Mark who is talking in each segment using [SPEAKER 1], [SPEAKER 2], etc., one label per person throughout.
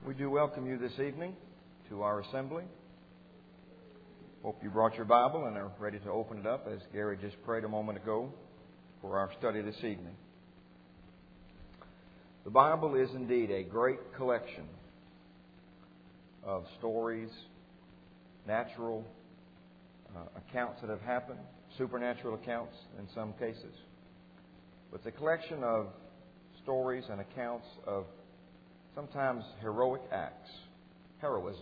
[SPEAKER 1] We do welcome you this evening to our assembly. Hope you brought your Bible and are ready to open it up as Gary just prayed a moment ago for our study this evening. The Bible is indeed a great collection of stories, natural accounts that have happened, supernatural accounts in some cases. But it's a collection of stories and accounts of sometimes heroic acts, heroism.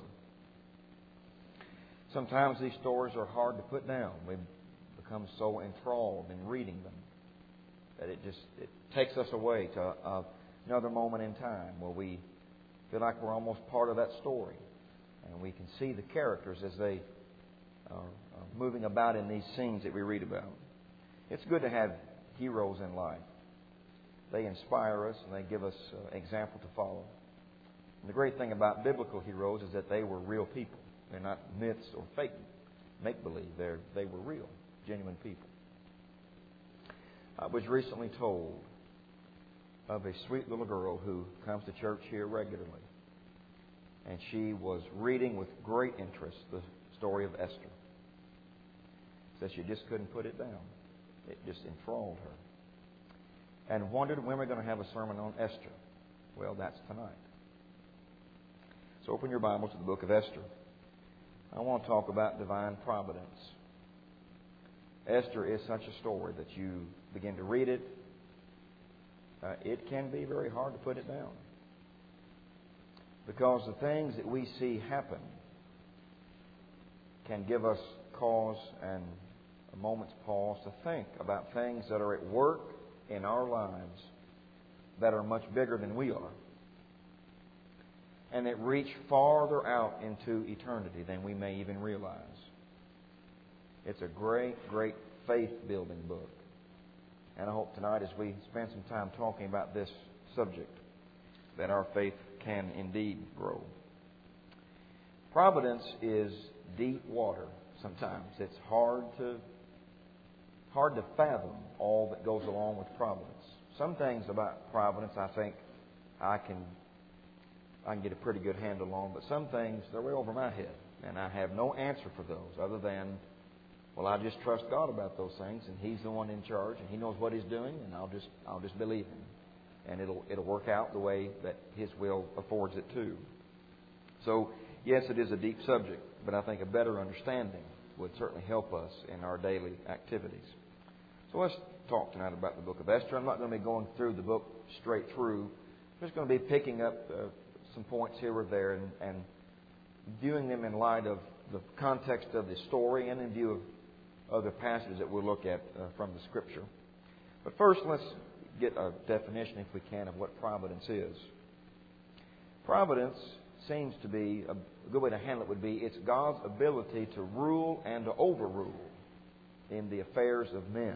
[SPEAKER 1] Sometimes these stories are hard to put down. We become so enthralled in reading them that it takes us away to another moment in time where we feel like we're almost part of that story. And we can see the characters as they are moving about in these scenes that we read about. It's good to have heroes in life. They inspire us and they give us an example to follow. And the great thing about biblical heroes is that they were real people. They're not myths or fake make-believe. They were real, genuine people. I was recently told of a sweet little girl who comes to church here regularly. And she was reading with great interest the story of Esther. Said she just couldn't put it down. It just enthralled her. And wondered when we're going to have a sermon on Esther. Well, that's tonight. So open your Bible to the book of Esther. I want to talk about divine providence. Esther is such a story that you begin to read it. It can be very hard to put it down. Because the things that we see happen can give us cause and a moment's pause to think about things that are at work in our lives that are much bigger than we are. And that reach farther out into eternity than we may even realize. It's a great, great faith-building book. And I hope tonight as we spend some time talking about this subject, that our faith can indeed grow. Providence is deep water sometimes. It's hard to fathom all that goes along with providence. Some things about providence I think I can get a pretty good handle on, but some things, they're way over my head. And I have no answer for those other than, well, I just trust God about those things, and He's the one in charge, and He knows what He's doing, and I'll just believe Him. And it'll work out the way that His will affords it to. So, yes, it is a deep subject, but I think a better understanding would certainly help us in our daily activities. So let's talk tonight about the book of Esther. I'm not going to be going through the book straight through. I'm just going to be picking up some points here or there and viewing them in light of the context of the story and in view of other passages that we'll look at from the Scripture. But first, let's get a definition, if we can, of what providence is. Providence seems to be, a good way to handle it would be, it's God's ability to rule and to overrule in the affairs of men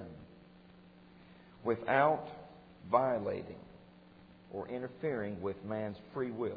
[SPEAKER 1] without violating or interfering with man's free will.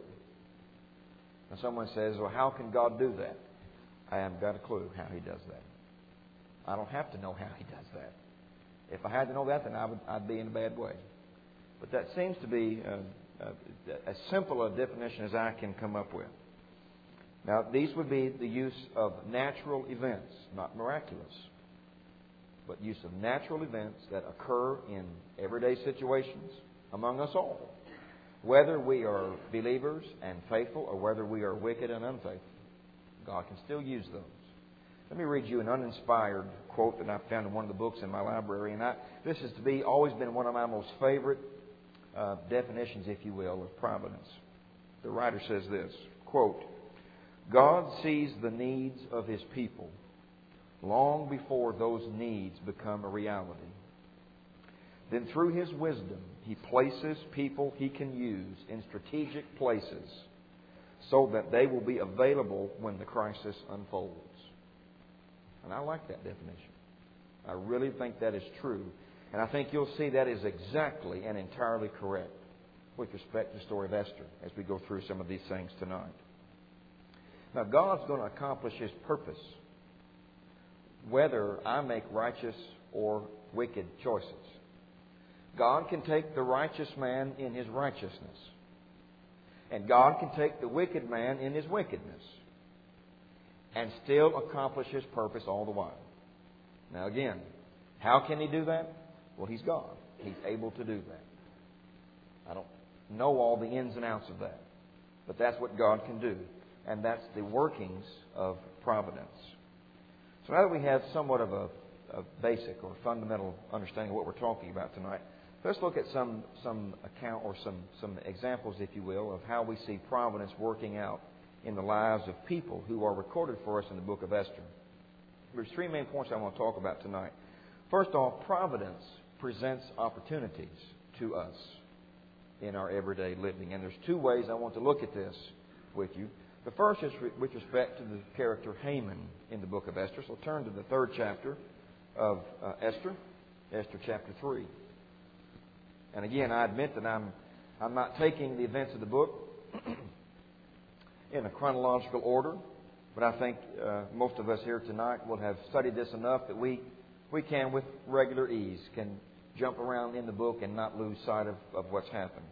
[SPEAKER 1] Now someone says, well, how can God do that? I haven't got a clue how He does that. I don't have to know how He does that. If I had to know that, then I'd be in a bad way. But that seems to be as simple a definition as I can come up with. Now, these would be the use of natural events, not miraculous, but use of natural events that occur in everyday situations among us all. Whether we are believers and faithful or whether we are wicked and unfaithful, God can still use those. Let me read you an uninspired quote that I found in one of the books in my library. And this has always been one of my most favorite definitions, if you will, of providence. The writer says this, quote, God sees the needs of His people long before those needs become a reality. Then through His wisdom, He places people He can use in strategic places so that they will be available when the crisis unfolds. And I like that definition. I really think that is true. And I think you'll see that is exactly and entirely correct with respect to the story of Esther as we go through some of these things tonight. Now, God's going to accomplish His purpose whether I make righteous or wicked choices. God can take the righteous man in his righteousness And God can take the wicked man in his wickedness and still accomplish His purpose all the while. Now again, how can He do that? Well, He's God. He's able to do that. I don't know all the ins and outs of that, but that's what God can do. And that's the workings of providence. So now that we have somewhat of a basic or fundamental understanding of what we're talking about tonight, let's look at some account or some examples, if you will, of how we see providence working out in the lives of people who are recorded for us in the book of Esther. There's three main points I want to talk about tonight. First off, providence presents opportunities to us in our everyday living. And there's two ways I want to look at this with you. The first is with respect to the character Haman in the book of Esther. So turn to the third chapter of Esther, Esther chapter 3. And again, I admit that I'm not taking the events of the book in a chronological order, but I think most of us here tonight will have studied this enough that we can, with regular ease, can jump around in the book and not lose sight of what's happened.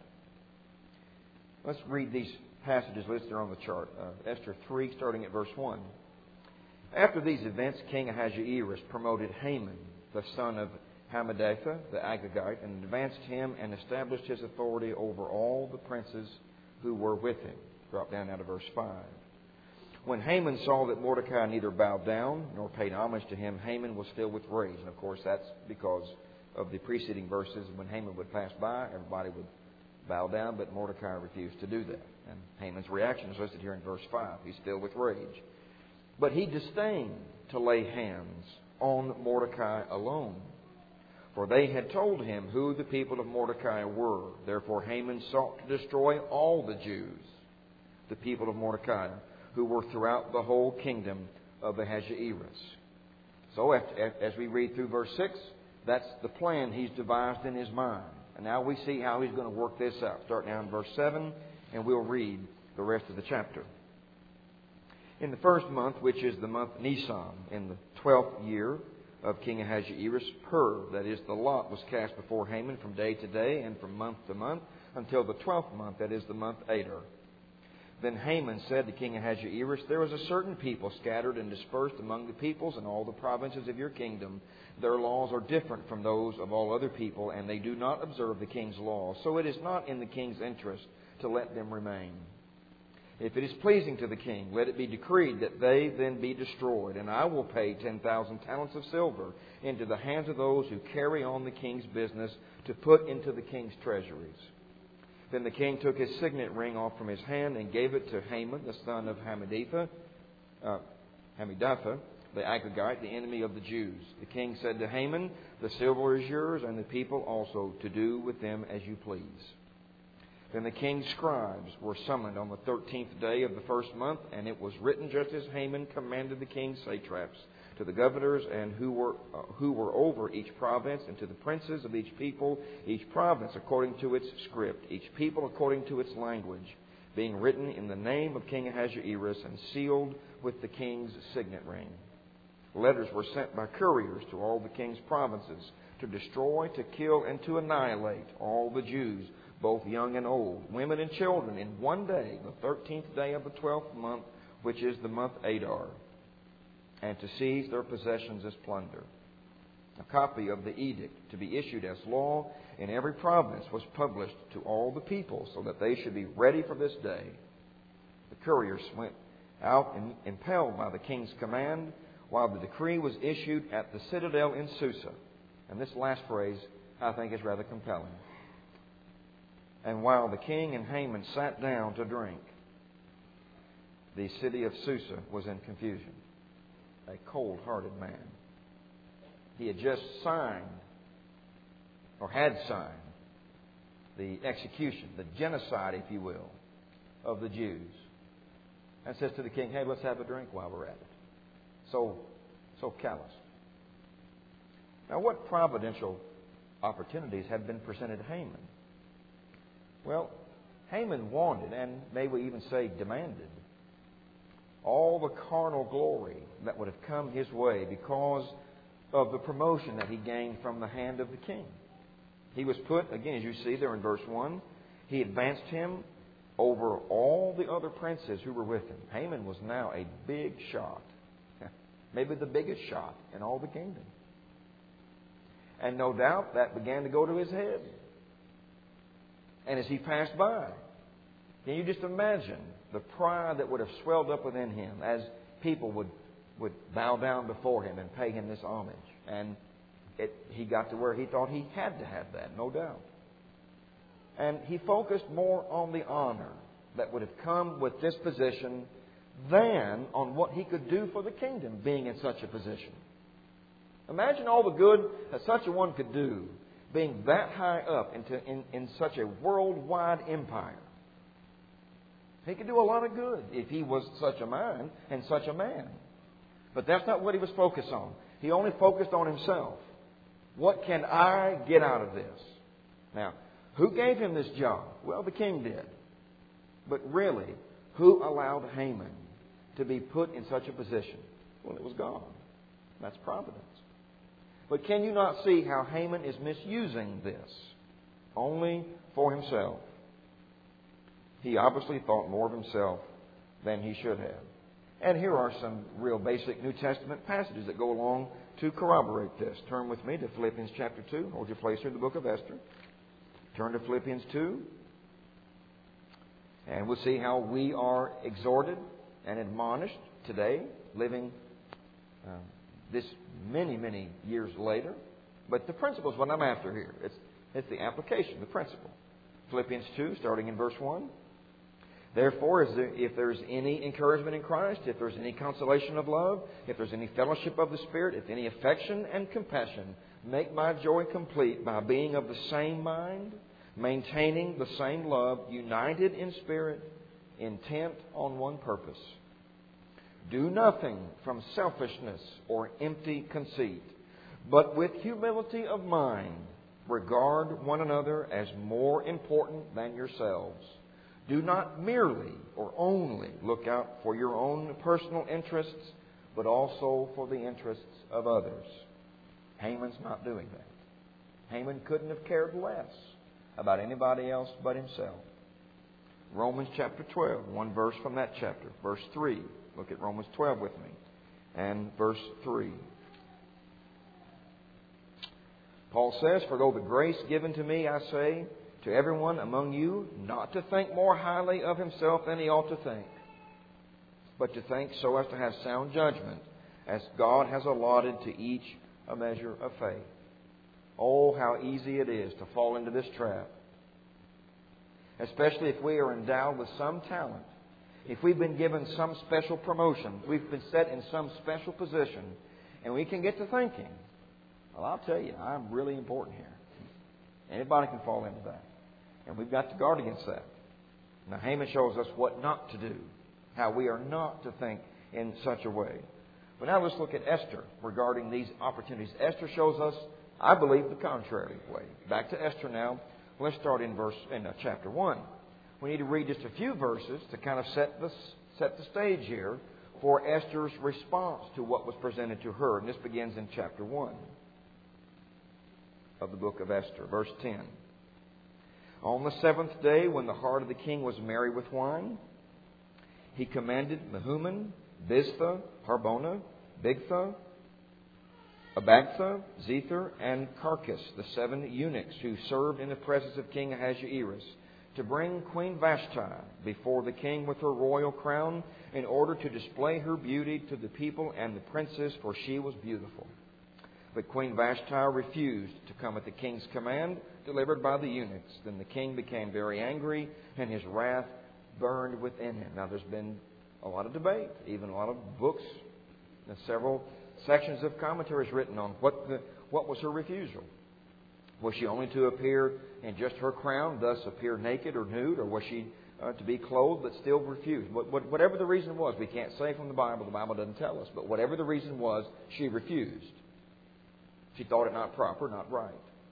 [SPEAKER 1] Let's read these passages listed on the chart. Esther 3, starting at verse 1. After these events, King Ahasuerus promoted Haman, the son of Hammedatha, the Agagite, and advanced him and established his authority over all the princes who were with him. Drop down now to verse 5. When Haman saw that Mordecai neither bowed down nor paid homage to him, Haman was filled with rage. And of course, that's because of the preceding verses. When Haman would pass by, everybody would bow down, but Mordecai refused to do that. And Haman's reaction is listed here in verse 5. He's filled with rage. But he disdained to lay hands on Mordecai alone, for they had told him who the people of Mordecai were. Therefore Haman sought to destroy all the Jews, the people of Mordecai, who were throughout the whole kingdom of Ahasuerus. So as we read through verse 6, that's the plan he's devised in his mind. And now we see how he's going to work this out. Start now in verse 7, and we'll read the rest of the chapter. In the first month, which is the month Nisan, in the 12th year of King Ahasuerus, that is, the lot, was cast before Haman from day to day and from month to month until the 12th month, that is, the month Adar. Then Haman said to King Ahasuerus, There is a certain people scattered and dispersed among the peoples in all the provinces of your kingdom. Their laws are different from those of all other people, and they do not observe the king's laws. So it is not in the king's interest to let them remain. If it is pleasing to the king, let it be decreed that they then be destroyed, and I will pay 10,000 talents of silver into the hands of those who carry on the king's business to put into the king's treasuries. Then the king took his signet ring off from his hand and gave it to Haman, the son of Hammedatha, the Agagite, the enemy of the Jews. The king said to Haman, The silver is yours, and the people also, to do with them as you please. Then the king's scribes were summoned on the 13th day of the first month, and it was written just as Haman commanded the king's satraps, to the governors and who were over each province, and to the princes of each people, each province according to its script, each people according to its language, being written in the name of King Ahasuerus and sealed with the king's signet ring. Letters were sent by couriers to all the king's provinces to destroy, to kill, and to annihilate all the Jews, both young and old, women and children, in one day, the 13th day of the 12th month, which is the month Adar, and to seize their possessions as plunder. A copy of the edict to be issued as law in every province was published to all the people, so that they should be ready for this day. The couriers went out impelled by the king's command, while the decree was issued at the citadel in Susa. And this last phrase, I think, is rather compelling. And while the king and Haman sat down to drink, the city of Susa was in confusion. A cold-hearted man. He had just signed, or had signed, the execution, the genocide, if you will, of the Jews. And says to the king, hey, let's have a drink while we're at it. So callous. Now, what providential opportunities had been presented to Haman? Well, Haman wanted, and may we even say demanded, all the carnal glory that would have come his way because of the promotion that he gained from the hand of the king. He was put, again, as you see there in verse 1, he advanced him over all the other princes who were with him. Haman was now a big shot. Maybe the biggest shot in all the kingdom. And no doubt that began to go to his head. And as he passed by, can you just imagine the pride that would have swelled up within him as people would bow down before him and pay him this homage? And he got to where he thought he had to have that, no doubt. And he focused more on the honor that would have come with this position than on what he could do for the kingdom being in such a position. Imagine all the good that such a one could do being that high up in such a worldwide empire. He could do a lot of good if he was such a mind and such a man. But that's not what he was focused on. He only focused on himself. What can I get out of this? Now, who gave him this job? Well, the king did. But really, who allowed Haman to be put in such a position? Well, it was God. That's providence. But can you not see how Haman is misusing this only for himself? He obviously thought more of himself than he should have. And here are some real basic New Testament passages that go along to corroborate this. Turn with me to Philippians chapter 2. Hold your place here in the book of Esther. Turn to Philippians 2. And we'll see how we are exhorted and admonished today, living this many, many years later. But the principle is what I'm after here. It's the application, the principle. Philippians 2, starting in verse 1. Therefore, if there's any encouragement in Christ, if there's any consolation of love, if there's any fellowship of the Spirit, if any affection and compassion, make my joy complete by being of the same mind, maintaining the same love, united in spirit, intent on one purpose. Do nothing from selfishness or empty conceit, but with humility of mind, regard one another as more important than yourselves. Do not merely or only look out for your own personal interests, but also for the interests of others. Haman's not doing that. Haman couldn't have cared less about anybody else but himself. Romans chapter 12, one verse from that chapter, verse 3. Look at Romans 12 with me. And verse 3. Paul says, for though the grace given to me, I say, to everyone among you, not to think more highly of himself than he ought to think, but to think so as to have sound judgment, as God has allotted to each a measure of faith. Oh, how easy it is to fall into this trap. Especially if we are endowed with some talent. If we've been given some special promotion, we've been set in some special position, and we can get to thinking, well, I'll tell you, I'm really important here. Anybody can fall into that. And we've got to guard against that. Now, Haman shows us what not to do, how we are not to think in such a way. But now let's look at Esther regarding these opportunities. Esther shows us, I believe, the contrary way. Back to Esther now. Let's start in chapter 1. We need to read just a few verses to kind of set the stage here for Esther's response to what was presented to her. And this begins in chapter 1 of the book of Esther, verse 10. On the 7th day, when the heart of the king was merry with wine, he commanded Mehuman, Biztha, Harbona, Bigtha, Abagtha, Zethar, and Carcass, the 7 eunuchs who served in the presence of King Ahasuerus, to bring Queen Vashti before the king with her royal crown, in order to display her beauty to the people and the princes, for she was beautiful. But Queen Vashti refused to come at the king's command, delivered by the eunuchs. Then the king became very angry, and his wrath burned within him. Now, there's been a lot of debate, even a lot of books, and several sections of commentaries written on what was her refusal. Was she only to appear in just her crown, thus appear naked or nude, or was she to be clothed but still refused? Whatever the reason was, we can't say from the Bible doesn't tell us, but whatever the reason was, she refused. She thought it not proper, not right.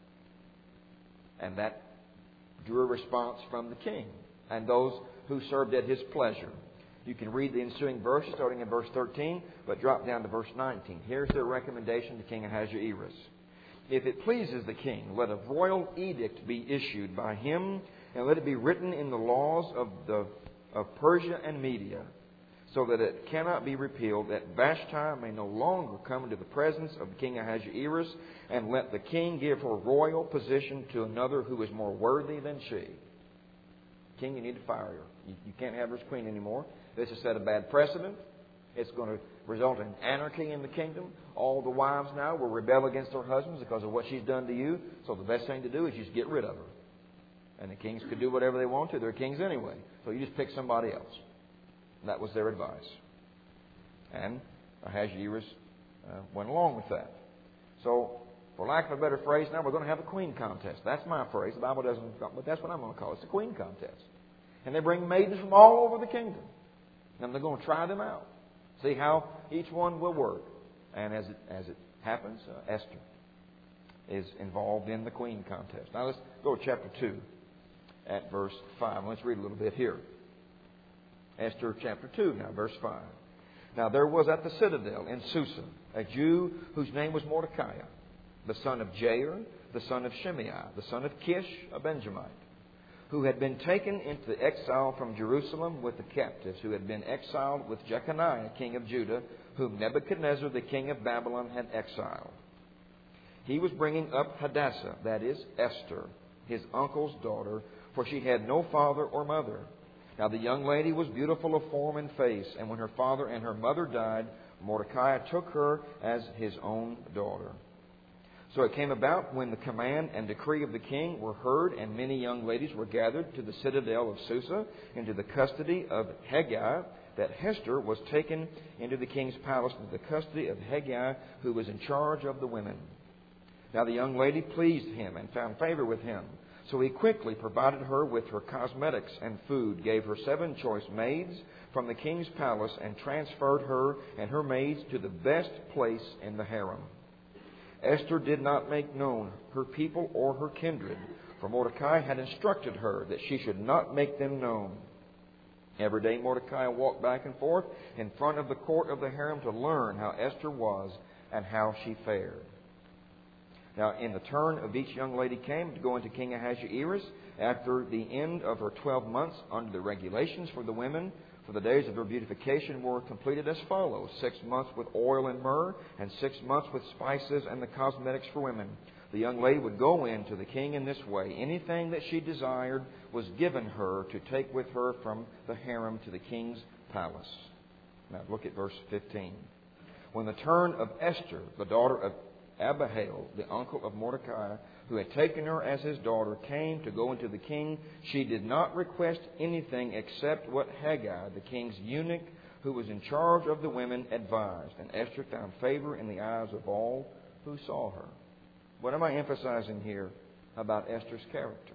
[SPEAKER 1] And that drew a response from the king and those who served at his pleasure. You can read the ensuing verses starting in verse 13, but drop down to verse 19. Here's their recommendation to King Ahasuerus. If it pleases the king, let a royal edict be issued by him and let it be written in the laws of Persia and Media, so that it cannot be repealed, that Vashti may no longer come into the presence of King Ahasuerus, and let the king give her royal position to another who is more worthy than she. King, you need to fire her. You can't have her as queen anymore. This has set a bad precedent. It's going to result in anarchy in the kingdom. All the wives now will rebel against their husbands because of what she's done to you. So the best thing to do is just get rid of her. And the kings could do whatever they want to. They're kings anyway. So you just pick somebody else. That was their advice. And Ahasuerus went along with that. So, for lack of a better phrase, now we're going to have a queen contest. That's my phrase. The Bible doesn't, but that's what I'm going to call it. It's a queen contest. And they bring maidens from all over the kingdom. And they're going to try them out. See how each one will work. And as it happens, Esther is involved in the queen contest. Now let's go to chapter 2 at verse 5. Let's read a little bit here. Esther chapter 2, now verse 5. Now there was at the citadel in Susa a Jew whose name was Mordecai, the son of Jair, the son of Shimei, the son of Kish, a Benjamite, who had been taken into exile from Jerusalem with the captives, who had been exiled with Jeconiah, king of Judah, whom Nebuchadnezzar, the king of Babylon, had exiled. He was bringing up Hadassah, that is, Esther, his uncle's daughter, for she had no father or mother. Now the young lady was beautiful of form and face, and when her father and her mother died, Mordecai took her as his own daughter. So it came about when the command and decree of the king were heard, and many young ladies were gathered to the citadel of Susa into the custody of Hegai, that Esther was taken into the king's palace into the custody of Hegai, who was in charge of the women. Now the young lady pleased him and found favor with him. So he quickly provided her with her cosmetics and food, gave her 7 choice maids from the king's palace, and transferred her and her maids to the best place in the harem. Esther did not make known her people or her kindred, for Mordecai had instructed her that she should not make them known. Every day Mordecai walked back and forth in front of the court of the harem to learn how Esther was and how she fared. Now, in the turn of each young lady came to go into King Ahasuerus after the end of her 12 months under the regulations for the women. For the days of her beautification were completed as follows: 6 months with oil and myrrh, and 6 months with spices and the cosmetics for women. The young lady would go in to the king in this way. Anything that she desired was given her to take with her from the harem to the king's palace. Now look at verse 15. When the turn of Esther, the daughter of Abihail, the uncle of Mordecai, who had taken her as his daughter, came to go into the king, she did not request anything except what Hegai, the king's eunuch, who was in charge of the women, advised. And Esther found favor in the eyes of all who saw her. What am I emphasizing here about Esther's character?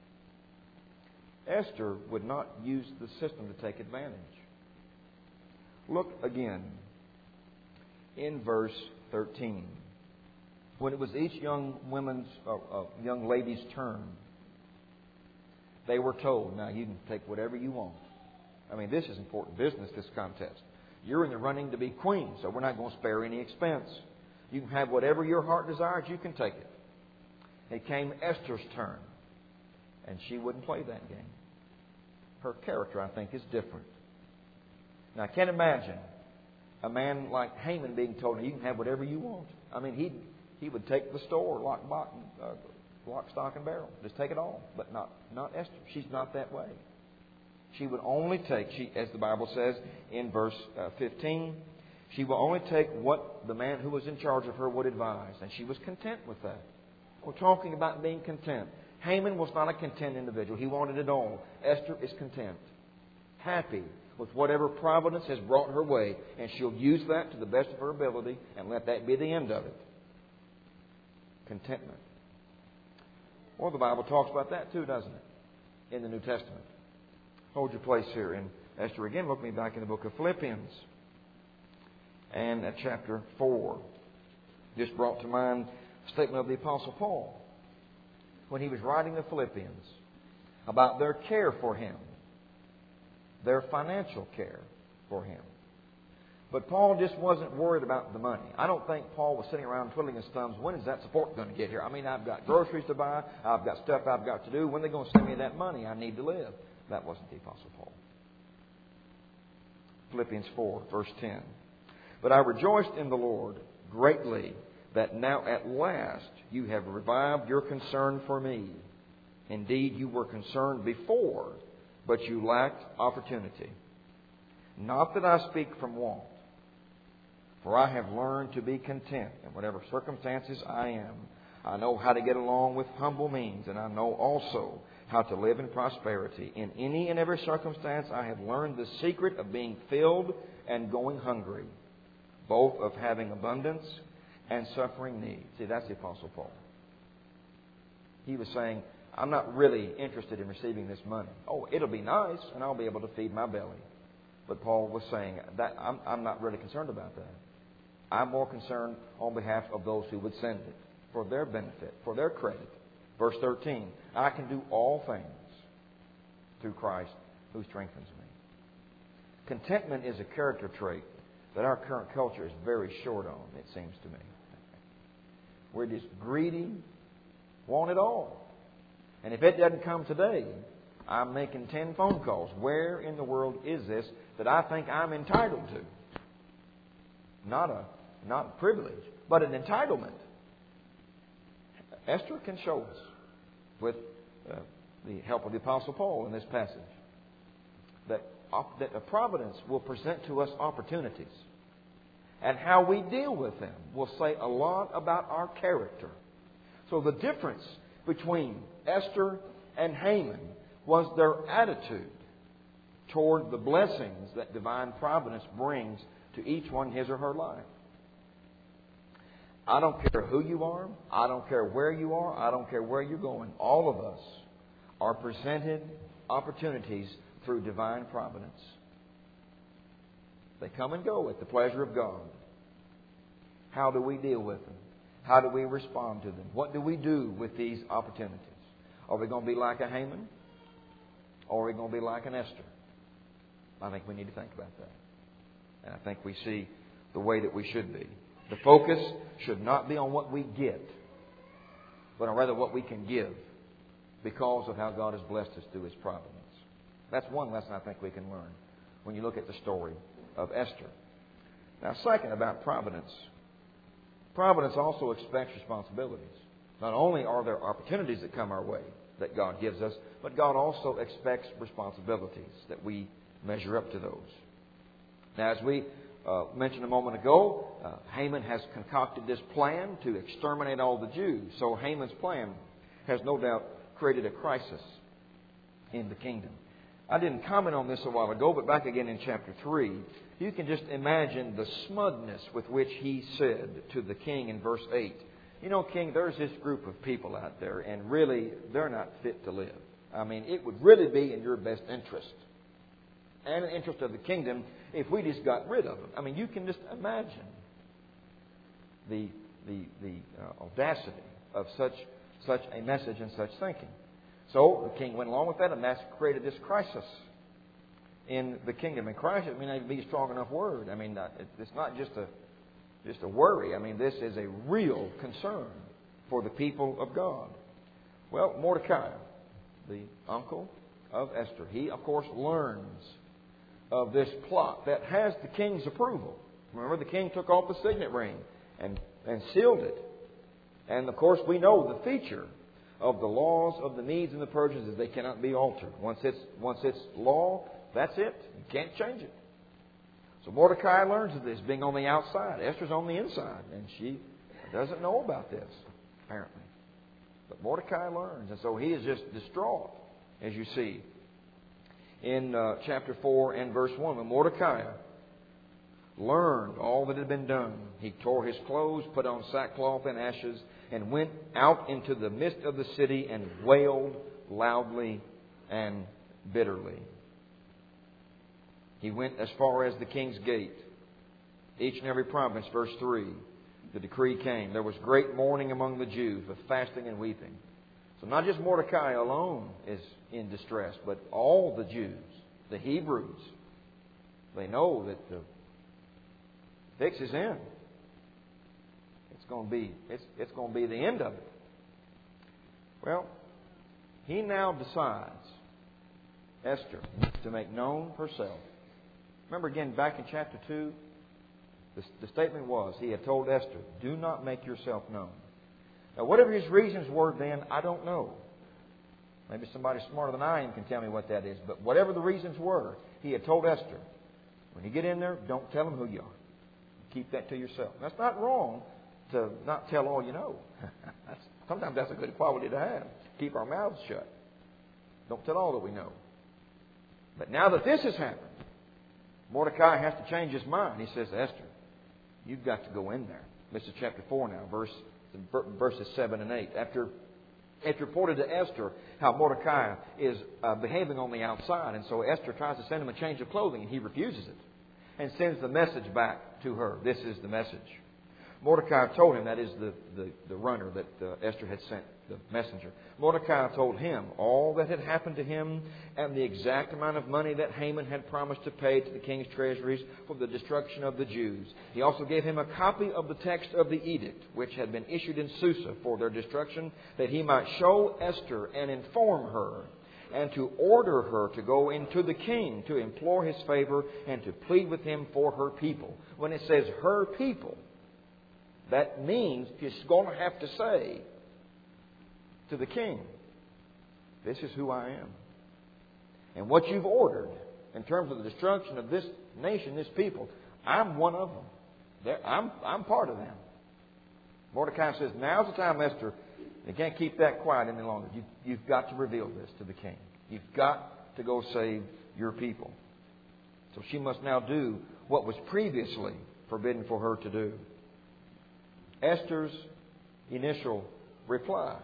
[SPEAKER 1] Esther would not use the system to take advantage. Look again in verse 13. When it was each young lady's turn, they were told, now you can take whatever you want. I mean, this is important business, this contest. You're in the running to be queen, so we're not going to spare any expense. You can have whatever your heart desires, you can take it. It came Esther's turn, and she wouldn't play that game. Her character, I think, is different. Now, I can't imagine a man like Haman being told, you can have whatever you want. I mean, he would take the store, lock, stock, and barrel. Just take it all. But not Esther. She's not that way. She would only take, as the Bible says in verse 15, she will only take what the man who was in charge of her would advise. And she was content with that. We're talking about being content. Haman was not a content individual. He wanted it all. Esther is content. Happy with whatever providence has brought her way. And she'll use that to the best of her ability and let that be the end of it. Contentment. Well, the Bible talks about that too, doesn't it? In the New Testament. Hold your place here in Esther again. Look me back in the book of Philippians. And at chapter 4. Just brought to mind a statement of the Apostle Paul when he was writing the Philippians about their care for him. Their financial care for him. But Paul just wasn't worried about the money. I don't think Paul was sitting around twiddling his thumbs. When is that support going to get here? I mean, I've got groceries to buy. I've got stuff I've got to do. When are they going to send me that money? I need to live. That wasn't the Apostle Paul. Philippians 4, verse 10. But I rejoiced in the Lord greatly that now at last you have revived your concern for me. Indeed, you were concerned before, but you lacked opportunity. Not that I speak from want, for I have learned to be content in whatever circumstances I am. I know how to get along with humble means, and I know also how to live in prosperity. In any and every circumstance, I have learned the secret of being filled and going hungry, both of having abundance and suffering need. See, that's the Apostle Paul. He was saying, I'm not really interested in receiving this money. Oh, it'll be nice, and I'll be able to feed my belly. But Paul was saying that I'm not really concerned about that. I'm more concerned on behalf of those who would send it, for their benefit, for their credit. Verse 13, I can do all things through Christ who strengthens me. Contentment is a character trait that our current culture is very short on, it seems to me. We're just greedy, want it all. And if it doesn't come today, I'm making 10 phone calls. Where in the world is this that I think I'm entitled to? Not a privilege, but an entitlement. Esther can show us, with the help of the Apostle Paul in this passage, that a providence will present to us opportunities. And how we deal with them will say a lot about our character. So the difference between Esther and Haman was their attitude toward the blessings that divine providence brings to each one in his or her life. I don't care who you are. I don't care where you are. I don't care where you're going. All of us are presented opportunities through divine providence. They come and go at the pleasure of God. How do we deal with them? How do we respond to them? What do we do with these opportunities? Are we going to be like a Haman? Or are we going to be like an Esther? I think we need to think about that. And I think we see the way that we should be. The focus should not be on what we get, but on rather what we can give because of how God has blessed us through His providence. That's one lesson I think we can learn when you look at the story of Esther. Now, second, about providence. Providence also expects responsibilities. Not only are there opportunities that come our way that God gives us, but God also expects responsibilities that we measure up to those. Now, as we mentioned a moment ago, Haman has concocted this plan to exterminate all the Jews. So Haman's plan has no doubt created a crisis in the kingdom. I didn't comment on this a while ago, but back again in chapter 3, you can just imagine the smugness with which he said to the king in verse 8, you know, King, there's this group of people out there, and really, they're not fit to live. I mean, it would really be in your best interest and in the interest of the kingdom if we just got rid of them. I mean, you can just imagine the audacity of such a message and such thinking. So the king went along with that, and that's created this crisis in the kingdom. And crisis may not be a strong enough word. I mean, it's not just a worry. I mean, this is a real concern for the people of God. Well, Mordecai, the uncle of Esther, he, of course, learns of this plot that has the king's approval. Remember, the king took off the signet ring and sealed it. And, of course, we know the feature of the laws of the Medes and the Persians is they cannot be altered. Once it's law, that's it. You can't change it. So Mordecai learns of this, being on the outside. Esther's on the inside, and she doesn't know about this, apparently. But Mordecai learns, and so he is just distraught, as you see in chapter 4 and verse 1. When Mordecai learned all that had been done, he tore his clothes, put on sackcloth and ashes, and went out into the midst of the city and wailed loudly and bitterly. He went as far as the king's gate. Each and every province, verse 3, the decree came. There was great mourning among the Jews with fasting and weeping. So not just Mordecai alone is in distress, but all the Jews, the Hebrews, they know that fix is in. It's going to be the end of it. Well, he now decides, Esther, to make known herself. Remember again, back in chapter 2, the statement was, he had told Esther, do not make yourself known. Now, whatever his reasons were then, I don't know. Maybe somebody smarter than I am can tell me what that is. But whatever the reasons were, he had told Esther, when you get in there, don't tell them who you are. Keep that to yourself. That's not wrong to not tell all you know. Sometimes that's a good quality to have. Keep our mouths shut. Don't tell all that we know. But now that this has happened, Mordecai has to change his mind. He says to Esther, you've got to go in there. This is chapter 4 now, verses 7 and 8. After it's reported to Esther how Mordecai is behaving on the outside. And so Esther tries to send him a change of clothing, and he refuses it. And sends the message back to her. This is the message. Mordecai told him, that is the runner that Esther had sent, the messenger. Mordecai told him all that had happened to him and the exact amount of money that Haman had promised to pay to the king's treasuries for the destruction of the Jews. He also gave him a copy of the text of the edict, which had been issued in Susa for their destruction, that he might show Esther and inform her, and to order her to go into the king to implore his favor and to plead with him for her people. When it says her people, that means she's going to have to say to the king, this is who I am. And what you've ordered in terms of the destruction of this nation, this people, I'm one of them. I'm part of them. Mordecai says, now's the time, Esther. You can't keep that quiet any longer. You've got to reveal this to the king. You've got to go save your people. So she must now do what was previously forbidden for her to do. Esther's initial reply.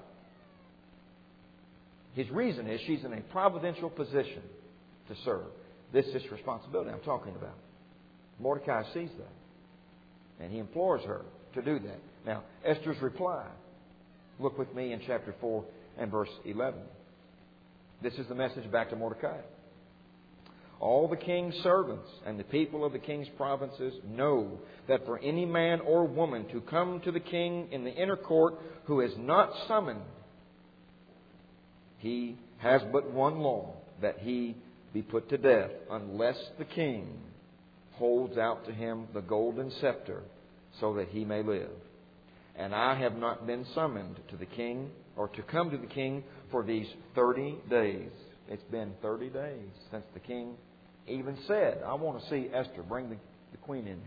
[SPEAKER 1] His reason is she's in a providential position to serve. This is responsibility I'm talking about. Mordecai sees that. And he implores her to do that. Now, Esther's reply. Look with me in chapter 4 and verse 11. This is the message back to Mordecai. All the king's servants and the people of the king's provinces know that for any man or woman to come to the king in the inner court who is not summoned, he has but one law, that he be put to death, unless the king holds out to him the golden scepter so that he may live. And I have not been summoned to the king, or to come to the king, for these 30 days. It's been 30 days since the king even said, I want to see Esther. Bring the queen in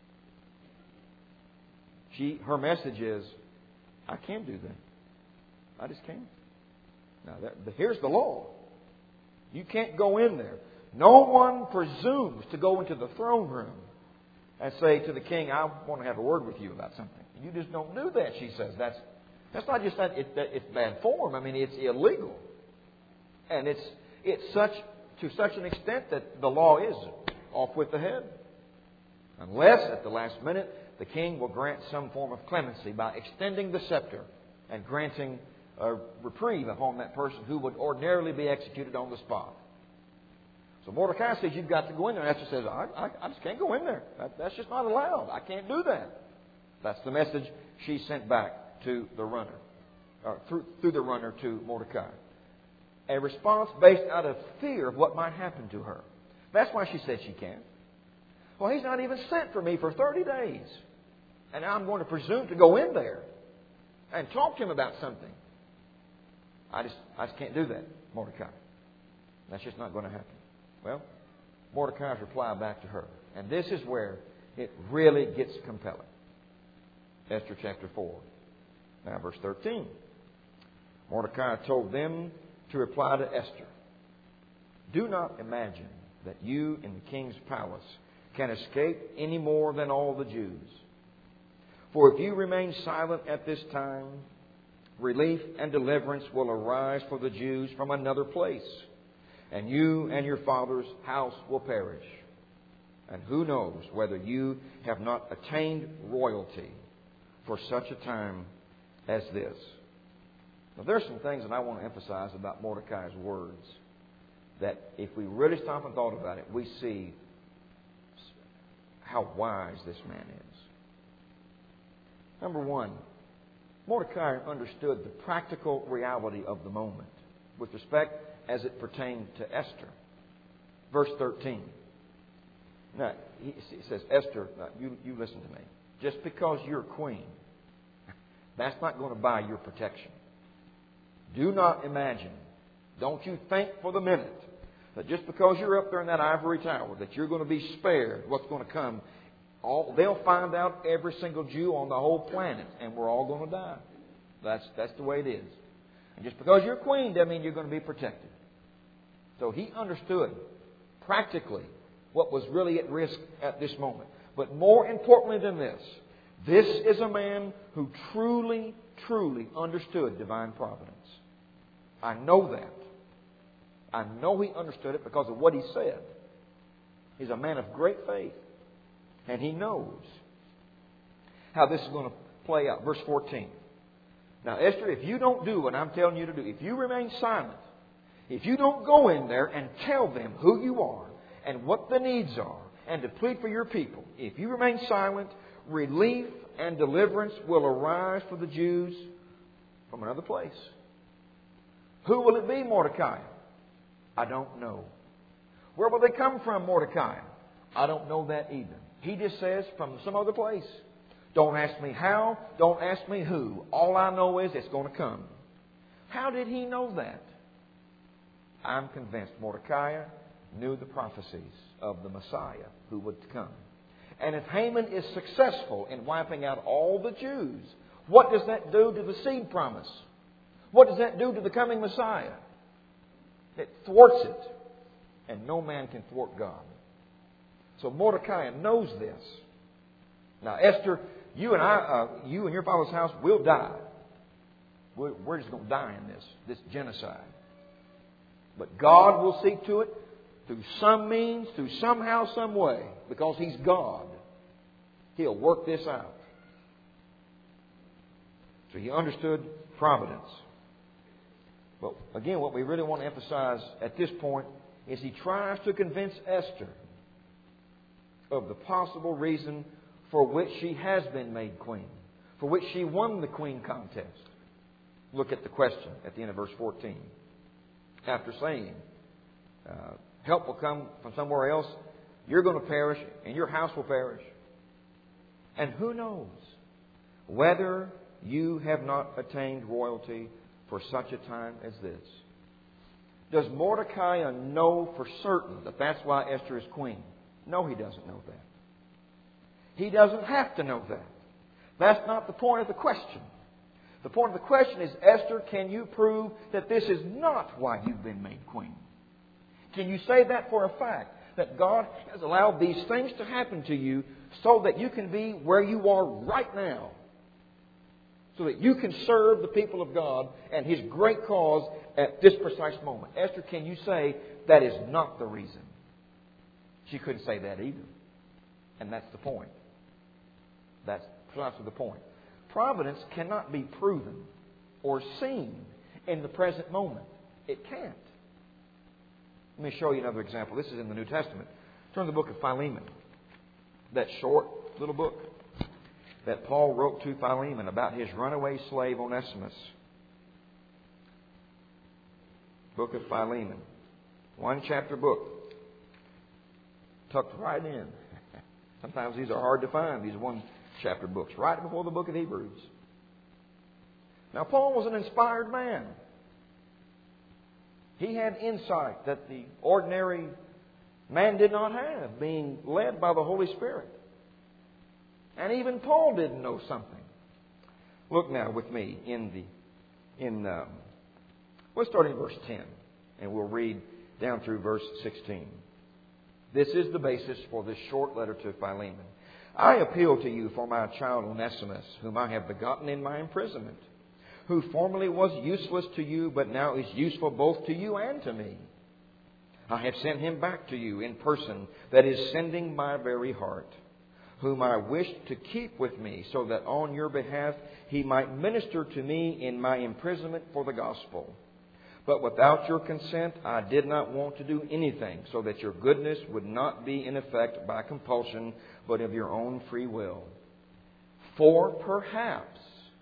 [SPEAKER 1] here. Her message is, I can't do that. I just can't. Now, here's the law. You can't go in there. No one presumes to go into the throne room and say to the king, I want to have a word with you about something. You just don't do that, she says. That's not just that it's bad form. I mean, it's illegal. And it's to such an extent that the law is off with the head. Unless, at the last minute, the king will grant some form of clemency by extending the scepter and granting a reprieve upon that person who would ordinarily be executed on the spot. So Mordecai says, you've got to go in there. And Esther says, I just can't go in there. That's just not allowed. I can't do that. That's the message she sent back to the runner, or through the runner to Mordecai. A response based out of fear of what might happen to her. That's why she said she can't. Well, he's not even sent for me for 30 days. And now I'm going to presume to go in there and talk to him about something. I just can't do that, Mordecai. That's just not going to happen. Well, Mordecai's reply back to her. And this is where it really gets compelling. Esther chapter 4. Now verse 13. Mordecai told them to reply to Esther, do not imagine that you in the king's palace can escape any more than all the Jews. For if you remain silent at this time, relief and deliverance will arise for the Jews from another place, and you and your father's house will perish. And who knows whether you have not attained royalty for such a time as this. Now, there's some things that I want to emphasize about Mordecai's words that if we really stop and thought about it, we see how wise this man is. Number one, Mordecai understood the practical reality of the moment with respect as it pertained to Esther. Verse 13. Now, he says, Esther, now, you listen to me. Just because you're queen, that's not going to buy your protection. Do not imagine, don't you think for the minute, that just because you're up there in that ivory tower, that you're going to be spared what's going to come. They'll find out, every single Jew on the whole planet, and we're all going to die. That's the way it is. And just because you're queen doesn't mean you're going to be protected. So he understood practically what was really at risk at this moment. But more importantly than this is a man who truly, truly understood divine providence. I know that. I know he understood it because of what he said. He's a man of great faith. And he knows how this is going to play out. Verse 14. Now, Esther, if you don't do what I'm telling you to do, if you remain silent, if you don't go in there and tell them who you are and what the needs are and to plead for your people, if you remain silent, relief and deliverance will arise for the Jews from another place. Who will it be, Mordecai? I don't know. Where will they come from, Mordecai? I don't know that either. He just says, from some other place. Don't ask me how. Don't ask me who. All I know is it's going to come. How did he know that? I'm convinced Mordecai knew the prophecies of the Messiah who would come. And if Haman is successful in wiping out all the Jews, what does that do to the seed promise? What does that do to the coming Messiah? It thwarts it. And no man can thwart God. So Mordecai knows this. Now, Esther, you and your father's house will die. We're just going to die in this genocide. But God will see to it through some means, through somehow, some way, because He's God. He'll work this out. So he understood providence. But again, what we really want to emphasize at this point is he tries to convince Esther of the possible reason for which she has been made queen, for which she won the queen contest. Look at the question at the end of verse 14. After saying, help will come from somewhere else, you're going to perish, and your house will perish. And who knows whether you have not attained royalty for such a time as this? Does Mordecai know for certain that that's why Esther is queen? No, he doesn't know that. He doesn't have to know that. That's not the point of the question. The point of the question is, Esther, can you prove that this is not why you've been made queen? Can you say that for a fact? That God has allowed these things to happen to you so that you can be where you are right now. So that you can serve the people of God and His great cause at this precise moment. Esther, can you say that is not the reason? She couldn't say that either. And that's the point. That's precisely the point. Providence cannot be proven or seen in the present moment. It can't. Let me show you another example. This is in the New Testament. Turn to the book of Philemon. That short little book that Paul wrote to Philemon about his runaway slave Onesimus. Book of Philemon. 1-chapter book. Tucked right in. Sometimes these are hard to find, these 1-chapter books. Right before the book of Hebrews. Now, Paul was an inspired man. He had insight that the ordinary man did not have, being led by the Holy Spirit. And even Paul didn't know something. Look now with me we'll start in verse 10, and we'll read down through verse 16. This is the basis for this short letter to Philemon. I appeal to you for my child Onesimus, whom I have begotten in my imprisonment, who formerly was useless to you, but now is useful both to you and to me. I have sent him back to you in person, that is sending my very heart, whom I wished to keep with me, so that on your behalf he might minister to me in my imprisonment for the gospel. But without your consent, I did not want to do anything, so that your goodness would not be in effect by compulsion, but of your own free will. For perhaps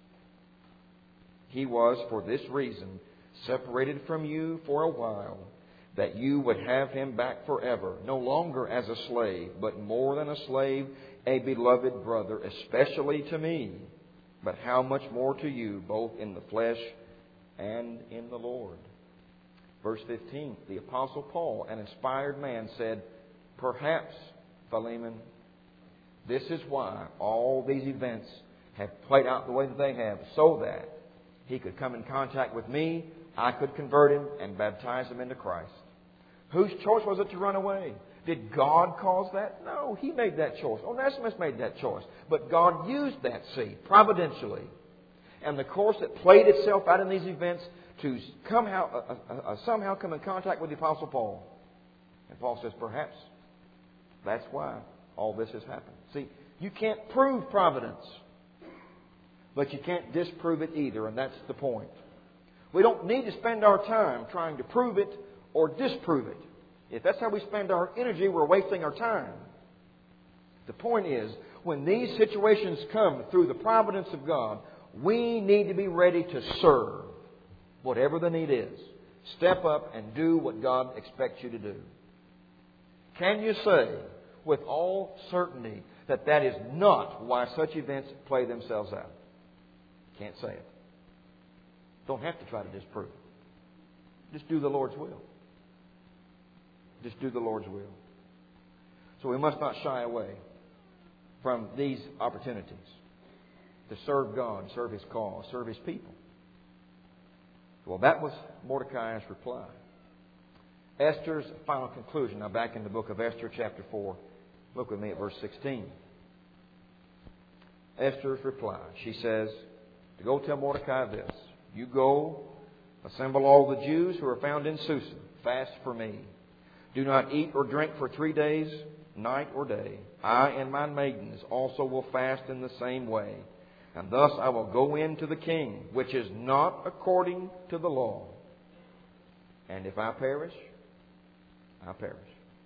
[SPEAKER 1] he was, for this reason, separated from you for a while, that you would have him back forever, no longer as a slave, but more than a slave, a beloved brother, especially to me, but how much more to you, both in the flesh and in the Lord. Verse 15, the Apostle Paul, an inspired man, said, perhaps, Philemon, this is why all these events have played out the way that they have, so that he could come in contact with me, I could convert him and baptize him into Christ. Whose choice was it to run away? Did God cause that? No, he made that choice. Onesimus made that choice. But God used that seed providentially. And the course that played itself out in these events to somehow come in contact with the Apostle Paul. And Paul says, perhaps that's why all this has happened. See, you can't prove providence, but you can't disprove it either, and that's the point. We don't need to spend our time trying to prove it or disprove it. If that's how we spend our energy, we're wasting our time. The point is, when these situations come through the providence of God, we need to be ready to serve, whatever the need is. Step up and do what God expects you to do. Can you say with all certainty that that is not why such events play themselves out? Can't say it. Don't have to try to disprove it. Just do the Lord's will. Just do the Lord's will. So we must not shy away from these opportunities to serve God, serve His cause, serve His people. Well, that was Mordecai's reply. Esther's final conclusion. Now back in the book of Esther, chapter 4. Look with me at verse 16. Esther's reply. She says, to go tell Mordecai this. You go, assemble all the Jews who are found in Susa. Fast for me. Do not eat or drink for 3 days, night or day. I and my maidens also will fast in the same way. And thus I will go in to the king, which is not according to the law. And if I perish, I perish.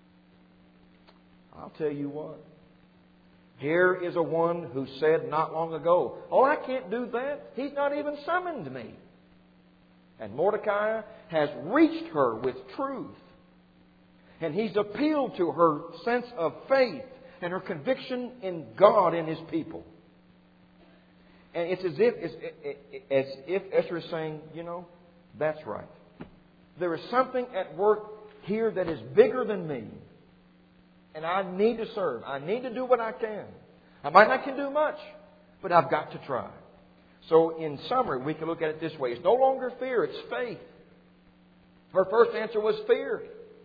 [SPEAKER 1] I'll tell you what. Here is a one who said not long ago, oh, I can't do that. He's not even summoned me. And Mordecai has reached her with truth. And he's appealed to her sense of faith and her conviction in God and His people. And it's as if Esther is saying, you know, that's right. There is something at work here that is bigger than me. And I need to serve. I need to do what I can. I might not can do much, but I've got to try. So in summary, we can look at it this way. It's no longer fear, it's faith. Her first answer was fear.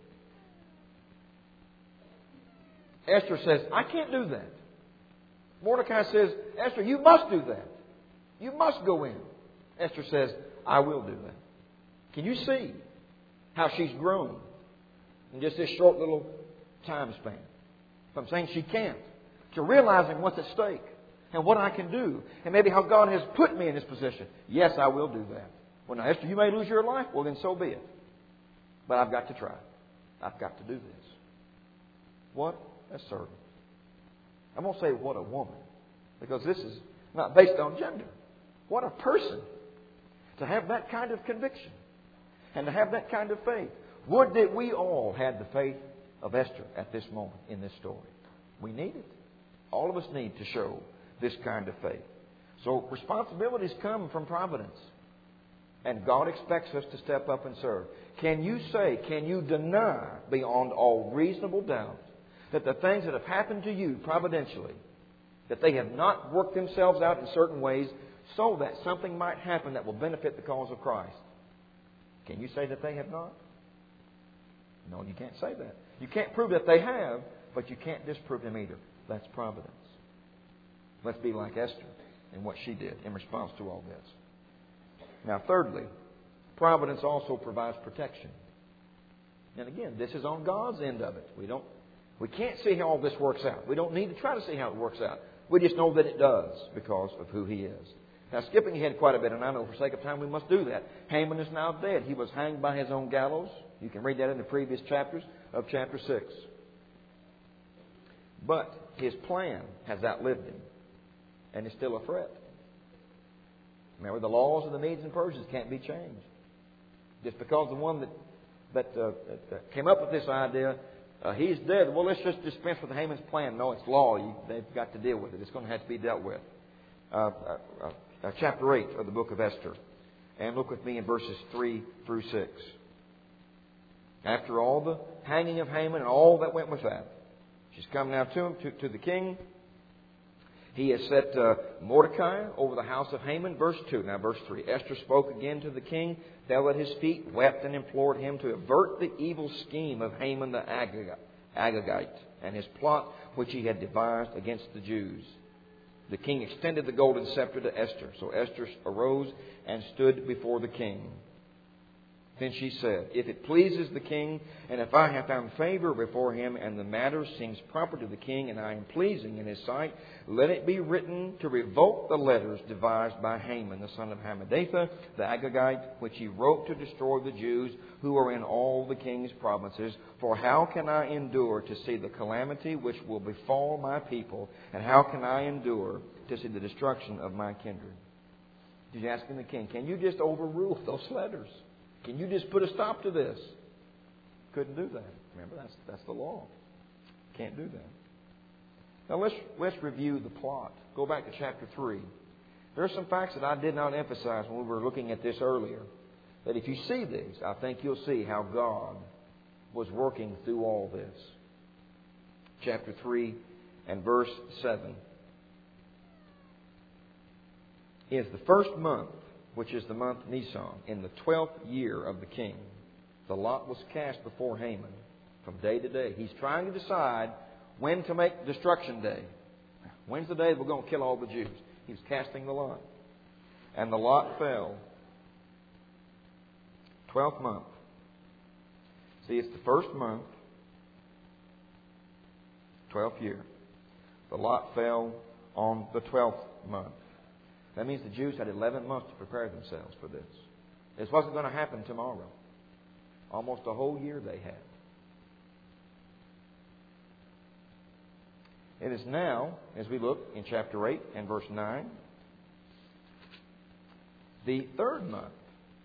[SPEAKER 1] Esther says, I can't do that. Mordecai says, Esther, you must do that. You must go in. Esther says, I will do that. Can you see how she's grown in just this short little time span? From saying she can't to realizing what's at stake and what I can do and maybe how God has put me in this position. Yes, I will do that. Well, now, Esther, you may lose your life. Well, then so be it. But I've got to try. I've got to do this. What a servant. I'm going to say what a woman, because this is not based on gender. What a person to have that kind of conviction and to have that kind of faith. Would that we all had the faith of Esther at this moment in this story. We need it. All of us need to show this kind of faith. So responsibilities come from providence. And God expects us to step up and serve. Can you say, can you deny beyond all reasonable doubt that the things that have happened to you providentially, that they have not worked themselves out in certain ways so that something might happen that will benefit the cause of Christ? Can you say that they have not? No, you can't say that. You can't prove that they have, but you can't disprove them either. That's providence. Let's be like Esther in what she did in response to all this. Now, thirdly, providence also provides protection. And again, this is on God's end of it. We can't see how all this works out. We don't need to try to see how it works out. We just know that it does because of who He is Now, skipping ahead quite a bit, and I know for sake of time we must do that. Haman is now dead. He was hanged by his own gallows. You can read that in the previous chapters of chapter 6. But his plan has outlived him and is still a threat. Remember, the laws of the Medes and Persians can't be changed. Just because the one that came up with this idea, he's dead. Well, let's just dispense with Haman's plan. No, it's law. They've got to deal with it. It's going to have to be dealt with. Chapter 8 of the book of Esther. And look with me in verses 3 through 6. After all the hanging of Haman and all that went with that, she's come now to the king. He has set Mordecai over the house of Haman. Verse 2. Now verse 3. Esther spoke again to the king, fell at his feet, wept and implored him to avert the evil scheme of Haman the Agagite and his plot which he had devised against the Jews. The king extended the golden scepter to Esther. So Esther arose and stood before the king. Then she said, if it pleases the king, and if I have found favor before him, and the matter seems proper to the king, and I am pleasing in his sight, let it be written to revoke the letters devised by Haman, the son of Hammedatha, the Agagite, which he wrote to destroy the Jews who are in all the king's provinces. For how can I endure to see the calamity which will befall my people, and how can I endure to see the destruction of my kindred? He's asking the king, can you just overrule those letters? Can you just put a stop to this? Couldn't do that. Remember, that's the law. Can't do that. Now let's review the plot. Go back to chapter 3. There are some facts that I did not emphasize when we were looking at this earlier. That if you see these, I think you'll see how God was working through all this. Chapter 3 and verse 7. Is the first month, which is the month Nisan, in the 12th year of the king. The lot was cast before Haman from day to day. He's trying to decide when to make destruction day. When's the day we're going to kill all the Jews? He's casting the lot. And the lot fell. 12th month. See, it's the first month, 12th year. The lot fell on the 12th month. That means the Jews had 11 months to prepare themselves for this. This wasn't going to happen tomorrow. Almost a whole year they had. It is now, as we look in chapter 8 and verse 9, the third month.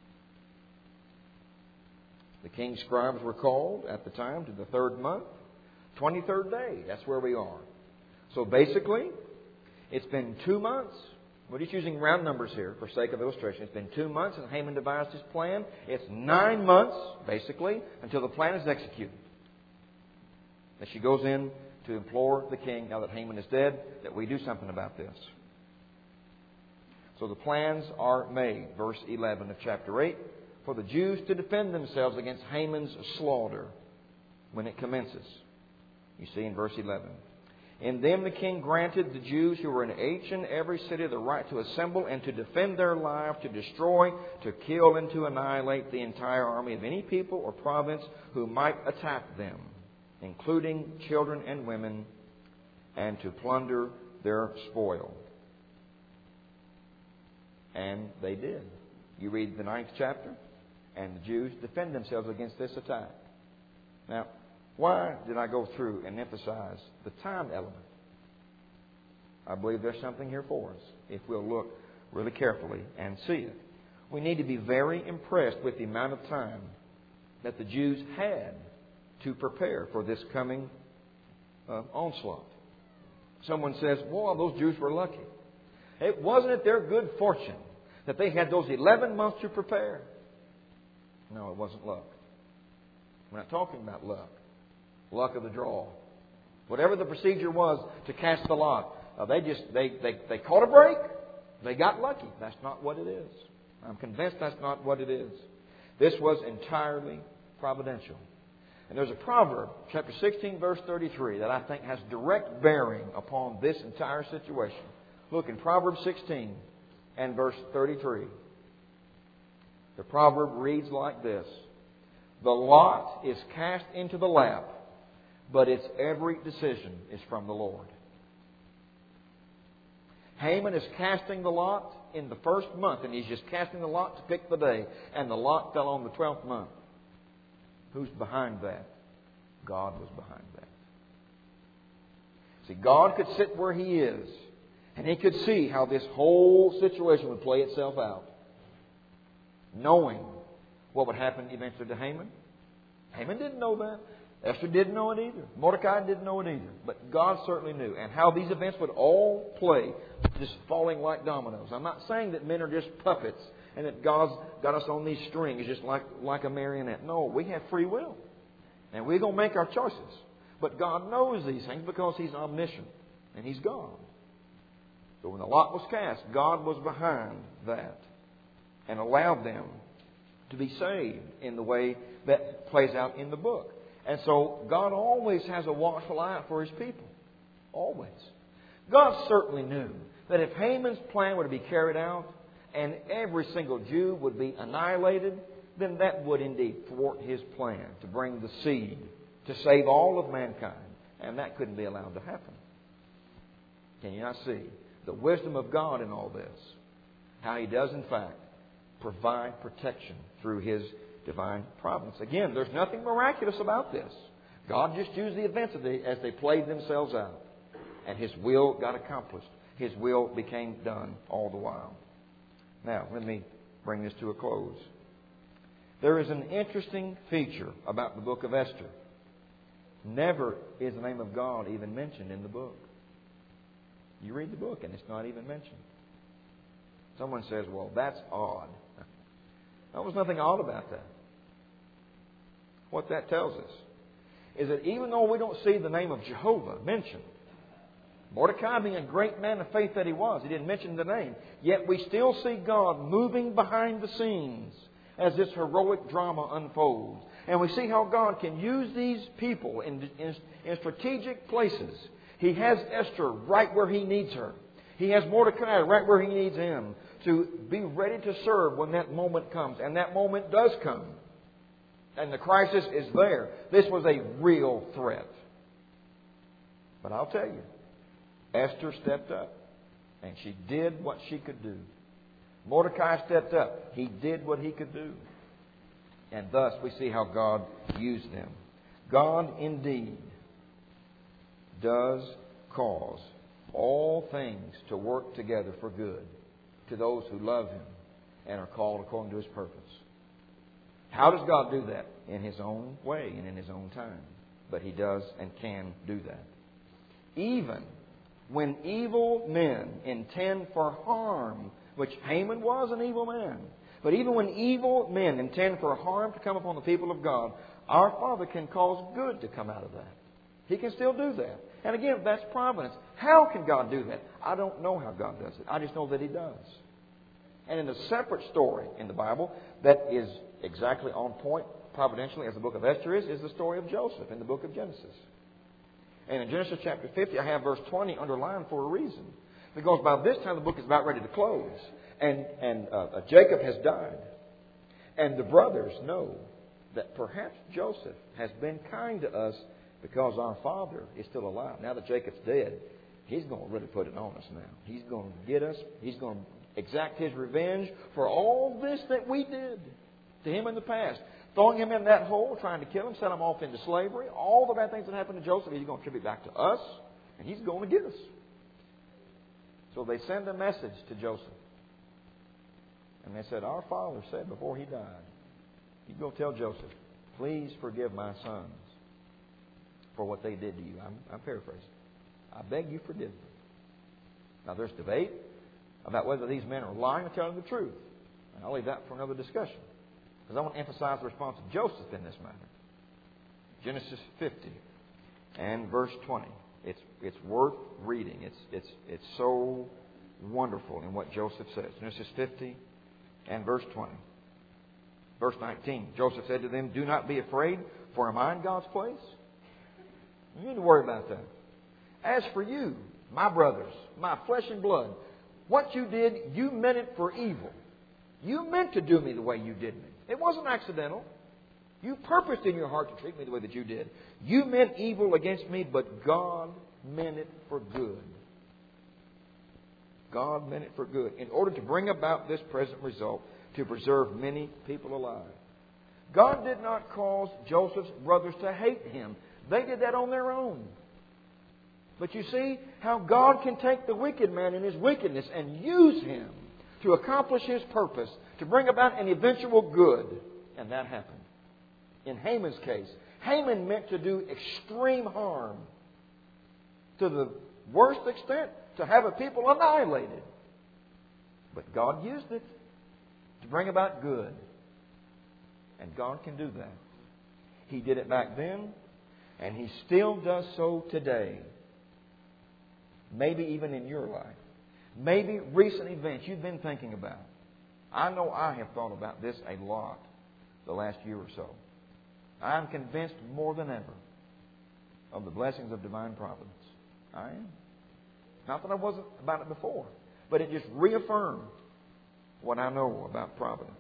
[SPEAKER 1] The king's scribes were called at the time to the third month, 23rd day. That's where we are. So basically, it's been 2 months. We're just using round numbers here for sake of illustration. It's been 2 months since Haman devised his plan. It's 9 months, basically, until the plan is executed. That she goes in to implore the king, now that Haman is dead, that we do something about this. So the plans are made, verse 11 of chapter 8, for the Jews to defend themselves against Haman's slaughter when it commences. You see in verse 11. In them the king granted the Jews who were in each and every city the right to assemble and to defend their lives, to destroy, to kill, and to annihilate the entire army of any people or province who might attack them, including children and women, and to plunder their spoil. And they did. You read the 9th chapter, and the Jews defend themselves against this attack. Now, why did I go through and emphasize the time element? I believe there's something here for us if we'll look really carefully and see it. We need to be very impressed with the amount of time that the Jews had to prepare for this coming onslaught. Someone says, well, those Jews were lucky. Wasn't it their good fortune that they had those 11 months to prepare? No, it wasn't luck. We're not talking about luck. Luck of the draw. Whatever the procedure was to cast the lot, they caught a break. They got lucky. That's not what it is. I'm convinced that's not what it is. This was entirely providential. And there's a proverb, chapter 16, verse 33, that I think has direct bearing upon this entire situation. Look in Proverbs 16 and verse 33. The proverb reads like this: the lot is cast into the lap, but its every decision is from the Lord. Haman is casting the lot. in the first month, and he's just casting the lot to pick the day, and the lot fell on the 12th month. Who's behind that? God was behind that. See, God could sit where He is, and He could see how this whole situation would play itself out, knowing what would happen eventually to Haman. Haman didn't know that. Esther didn't know it either. Mordecai didn't know it either. But God certainly knew. And how these events would all play, just falling like dominoes. I'm not saying that men are just puppets and that God's got us on these strings just like a marionette. No, we have free will. And we're going to make our choices. But God knows these things because He's omniscient. And He's God. So when the lot was cast, God was behind that and allowed them to be saved in the way that plays out in the book. And so God always has a watchful eye for His people. Always. God certainly knew that if Haman's plan were to be carried out and every single Jew would be annihilated, then that would indeed thwart His plan to bring the seed to save all of mankind. And that couldn't be allowed to happen. Can you not see the wisdom of God in all this? How He does, in fact, provide protection through His divine providence. Again, there's nothing miraculous about this. God just used the events as they played themselves out. And His will got accomplished. His will became done all the while. Now, let me bring this to a close. There is an interesting feature about the book of Esther. Never is the name of God even mentioned in the book. You read the book and it's not even mentioned. Someone says, well, that's odd. There was nothing odd about that. What that tells us is that even though we don't see the name of Jehovah mentioned, Mordecai being a great man of faith that he was, he didn't mention the name, yet we still see God moving behind the scenes as this heroic drama unfolds. And we see how God can use these people in strategic places. He has Esther right where He needs her. He has Mordecai right where He needs him to be ready to serve when that moment comes. And that moment does come. And the crisis is there. This was a real threat. But I'll tell you, Esther stepped up. And she did what she could do. Mordecai stepped up. He did what he could do. And thus we see how God used them. God indeed does cause all things to work together for good to those who love Him and are called according to His purpose. How does God do that? In His own way and in His own time. But He does and can do that. Even when evil men intend for harm, which Haman was an evil man, but even when evil men intend for harm to come upon the people of God, our Father can cause good to come out of that. He can still do that. And again, that's providence. How can God do that? I don't know how God does it. I just know that He does. And in a separate story in the Bible that is exactly on point providentially as the book of Esther is the story of Joseph in the book of Genesis. And in Genesis chapter 50, I have verse 20 underlined for a reason. Because by this time the book is about ready to close. And Jacob has died. And the brothers know that perhaps Joseph has been kind to us because our father is still alive. Now that Jacob's dead, he's going to really put it on us now. He's going to get us. He's going to exact his revenge for all this that we did to him in the past. Throwing him in that hole, trying to kill him, send him off into slavery. All the bad things that happened to Joseph, he's going to attribute back to us. And he's going to get us. So they send a message to Joseph. And they said, our father said before he died, you go tell Joseph, please forgive my sons for what they did to you. I'm paraphrasing. I beg you forgive them. Now there's debate about whether these men are lying or telling the truth. And I'll leave that for another discussion. Because I want to emphasize the response of Joseph in this matter. Genesis 50 and verse 20. It's worth reading. It's so wonderful in what Joseph says. Genesis 50 and verse 20. Verse 19. Joseph said to them, do not be afraid, for am I in God's place? You need to worry about that. As for you, my brothers, my flesh and blood, what you did, you meant it for evil. You meant to do me the way you did me. It wasn't accidental. You purposed in your heart to treat me the way that you did. You meant evil against me, but God meant it for good. God meant it for good in order to bring about this present result, to preserve many people alive. God did not cause Joseph's brothers to hate him. They did that on their own. But you see how God can take the wicked man in his wickedness and use him to accomplish His purpose, to bring about an eventual good. And that happened. In Haman's case, Haman meant to do extreme harm to the worst extent, to have a people annihilated. But God used it to bring about good. And God can do that. He did it back then, and He still does so today. Maybe even in your life. Maybe recent events you've been thinking about. I know I have thought about this a lot the last year or so. I'm convinced more than ever of the blessings of divine providence. I am. Not that I wasn't about it before, but it just reaffirmed what I know about providence.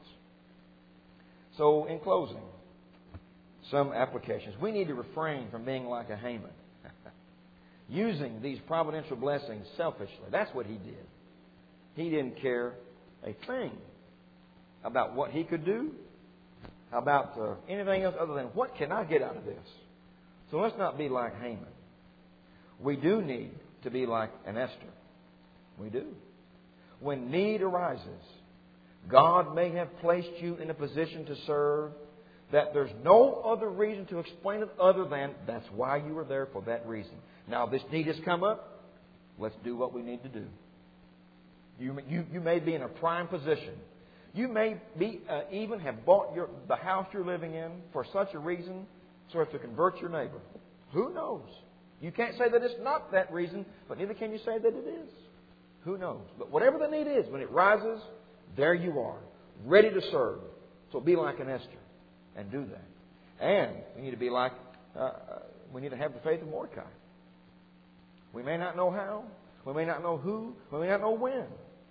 [SPEAKER 1] So, in closing, some applications. We need to refrain from being like a Haman. Using these providential blessings selfishly. That's what he did. He didn't care a thing about what he could do, about anything else other than what can I get out of this. So let's not be like Haman. We do need to be like an Esther. We do. When need arises, God may have placed you in a position to serve that there's no other reason to explain it other than that's why you were there for that reason. Now, this need has come up. Let's do what we need to do. You may be in a prime position. You may be even have bought the house you're living in for such a reason so as to convert your neighbor. Who knows? You can't say that it's not that reason, but neither can you say that it is. Who knows? But whatever the need is, when it rises, there you are, ready to serve. So be like an Esther and do that. And we need to be like, we need to have the faith of Mordecai. We may not know how, we may not know who, we may not know when.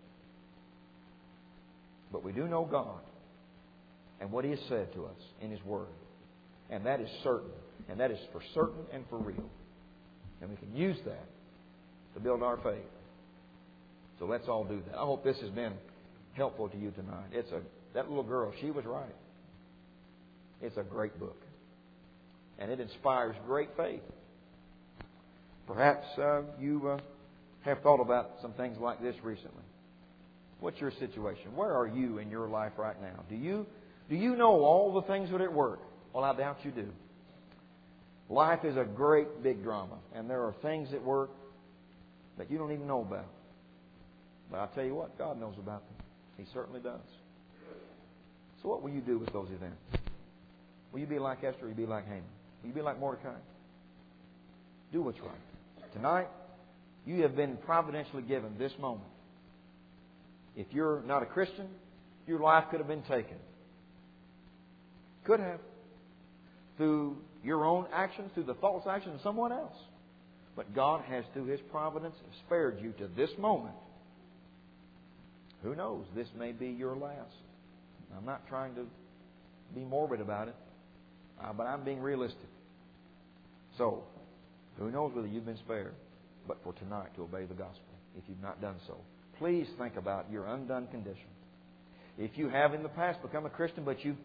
[SPEAKER 1] But we do know God and what He has said to us in His Word. And that is certain. And that is for certain and for real. And we can use that to build our faith. So let's all do that. I hope this has been helpful to you tonight. That little girl, she was right. It's a great book. And it inspires great faith. Perhaps you have thought about some things like this recently. What's your situation? Where are you in your life right now? Do you know all the things that are at work? Well, I doubt you do. Life is a great big drama, and there are things at work that you don't even know about. But I'll tell you what, God knows about them. He certainly does. So what will you do with those events? Will you be like Esther or will you be like Haman? Will you be like Mordecai? Do what's right. Tonight, you have been providentially given this moment. If you're not a Christian, your life could have been taken. Could have. Through your own actions, through the false actions of someone else. But God has, through His providence, spared you to this moment. Who knows? This may be your last. I'm not trying to be morbid about it, but I'm being realistic. So, who knows whether you've been spared, but for tonight to obey the gospel, if you've not done so. Please think about your undone condition. If you have in the past become a Christian, but you've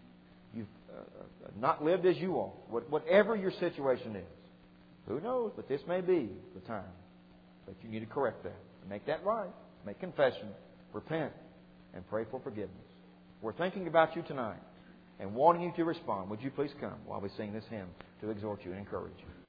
[SPEAKER 1] not lived as you ought, whatever your situation is, who knows? But this may be the time that you need to correct that. Make that right. Make confession. Repent. And pray for forgiveness. We're thinking about you tonight and wanting you to respond. Would you please come while we sing this hymn to exhort you and encourage you?